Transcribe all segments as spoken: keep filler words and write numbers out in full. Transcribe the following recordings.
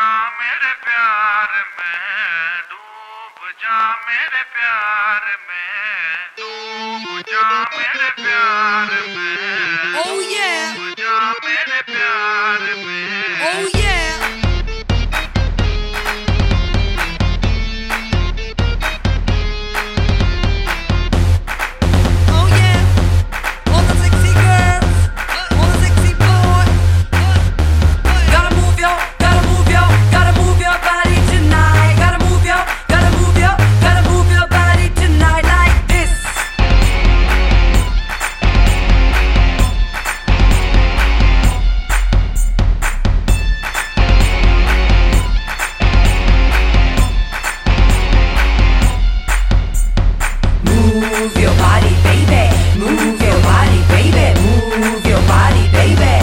जा मेरे प्यार में, डूब जा मेरे प्यार में, डूब जा मेरे प्यार में, Oh yeah, डूब जा मेरे प्यार में, oh yeah. Oh yeah, all the sexy girls, all the sexy boys. Gotta move your, gotta move your, gotta move your body tonight. Gotta move your, gotta move your, gotta move your body tonight like this. Move your body, baby. Move your body, baby. Move your body, baby.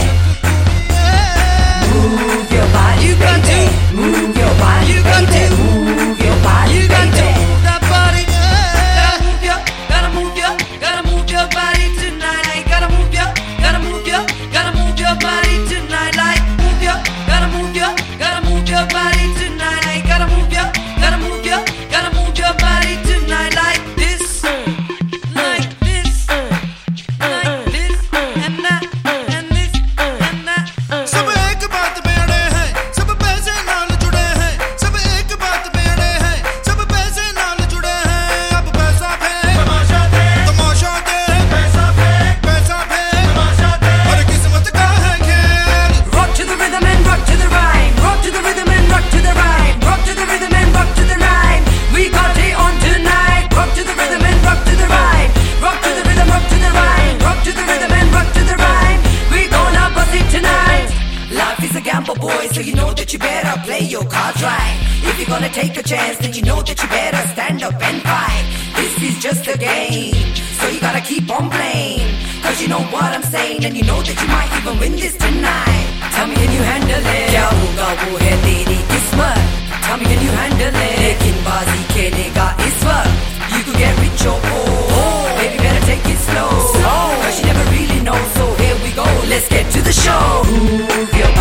Move your body, you got to move your body, you got to move your body, you got to move that body. Gotta move your, gotta move your, gotta move your body tonight. I gotta move your, gotta move your, gotta move your body tonight. Like move your, gotta move your, gotta move your body tonight. I gotta move your, gotta move your, gotta move your body tonight like this, like this, like this, and that, and this, and that. सब एक बात पे अड़े हैं, सब पैसे नाल जुड़े हैं, सब एक बात पे अड़े हैं, सब पैसे नाल जुड़े हैं। अब पैसा फेंक, तमाशा देख, तमाशा देख, पैसा फेंक, पैसा फेंक, तमाशा देख, हर किस्मत का है खेल। Rock to the rhythm and rock to the rhyme. Rock to the rhythm and rock to the rhyme. Rock to the rhythm and rock to the rhyme. We got it on tonight. Rock to the rhythm and rock to the rhyme. Rock to the rhythm, rock to the rhyme. Rock to the rhythm and rock to the rhyme. We gonna bust it tonight. Life is a gamble, boy, so you know that you better play your cards right. If you're gonna take a chance, then you know that you better stand up and fight. This is just a game, so you gotta keep on playing. Cause you know what I'm saying, and you know that you might even win this tonight. Tell me, can you handle it? क्या होगा वो है तेरी किस्मत. Tell me, can you handle it? लेकिन बाजी खेलेगा इस वक्त. You could get rich or poor. Baby, better take it slow. Cause you never really know, so here we go. Let's get to the show. Move your